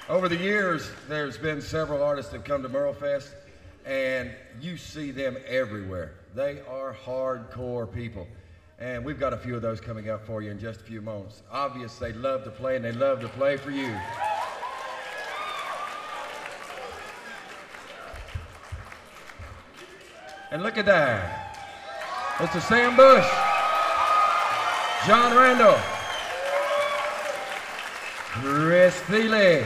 Over the years, there's been several artists that come to Merlefest, and you see them everywhere. They are hardcore people. And we've got a few of those coming up for you in just a few moments. Obvious, they love to play, and they love to play for you. And look at that. Mr. Sam Bush, John Randall, Chris Thiele,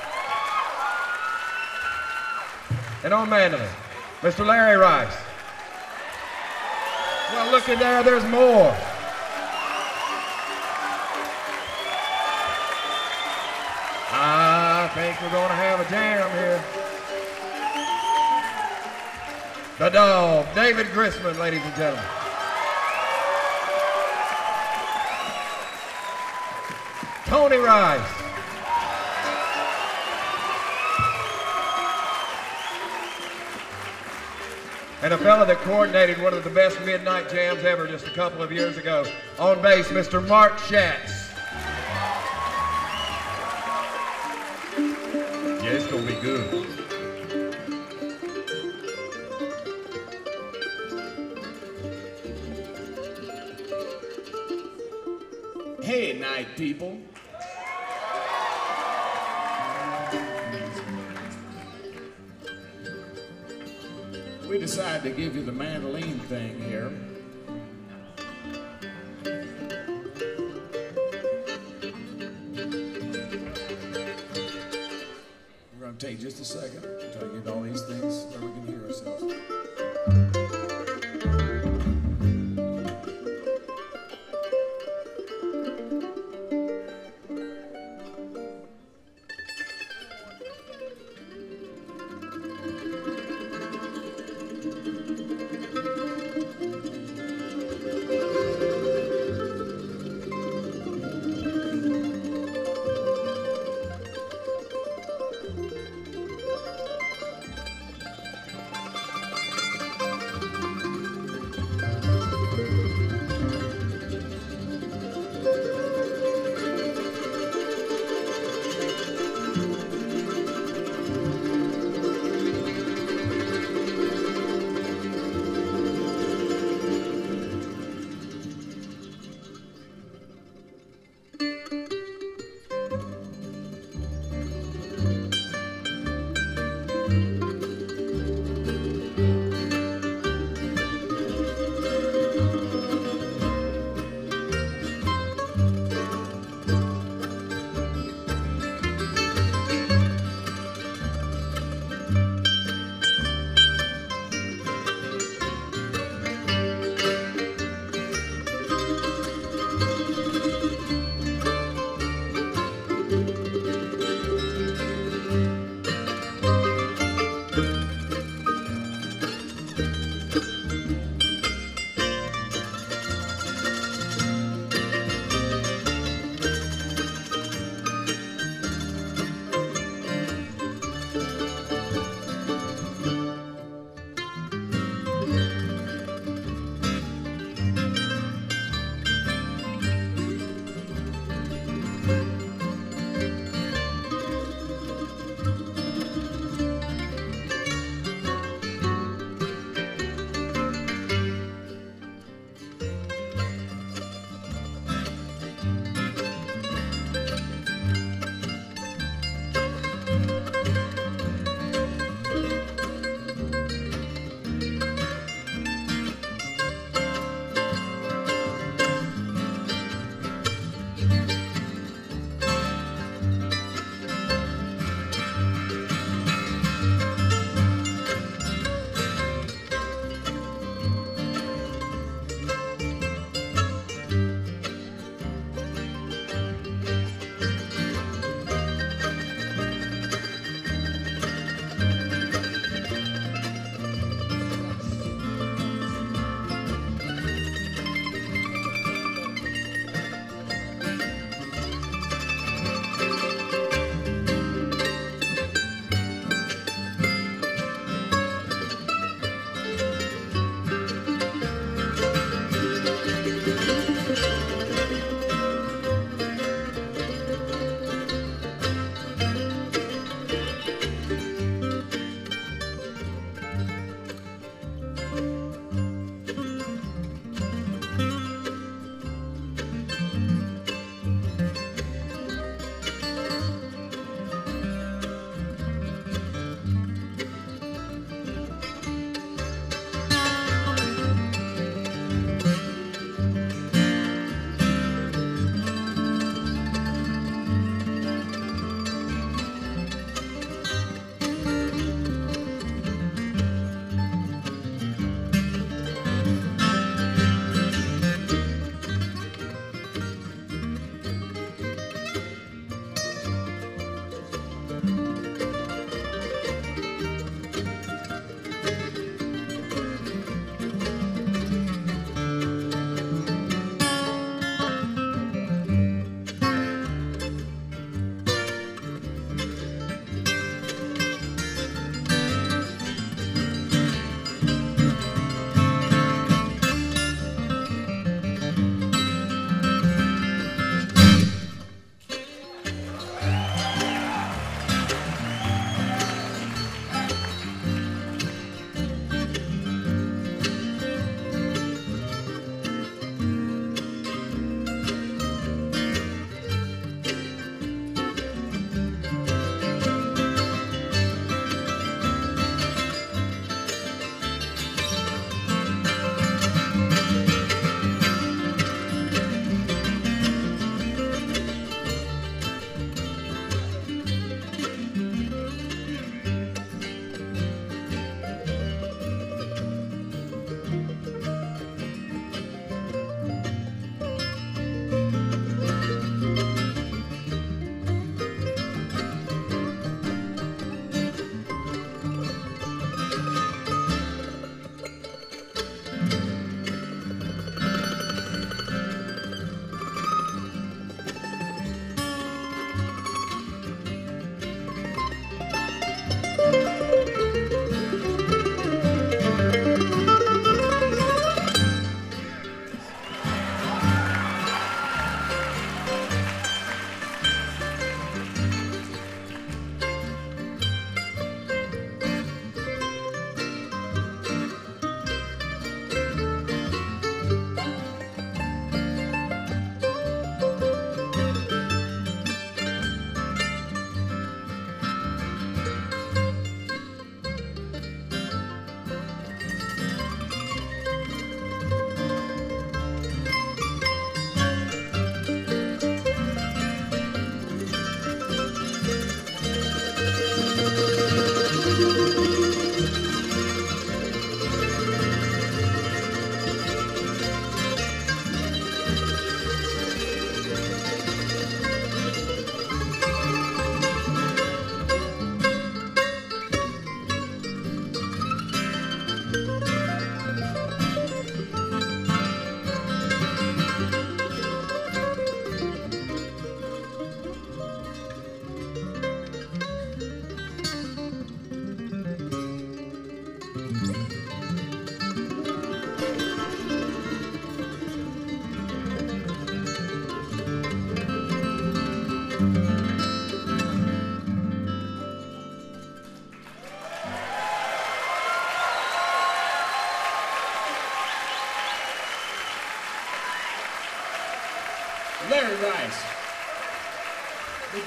and on mandolin, Mr. Larry Rice. Well, look at there, there's more. I think we're going to have a jam here. The Dog, David Grisman, ladies and gentlemen. Tony Rice. And a fella that coordinated one of the best midnight jams ever just a couple of years ago. On bass, Mr. Mark Schatz. Yeah, it's gonna be good. Hey, night people. We decided to give you the mandolin thing here. We're going to take just a second to try to get all these things where we can hear ourselves.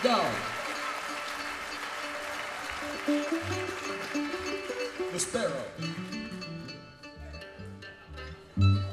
Dog. The Sparrow.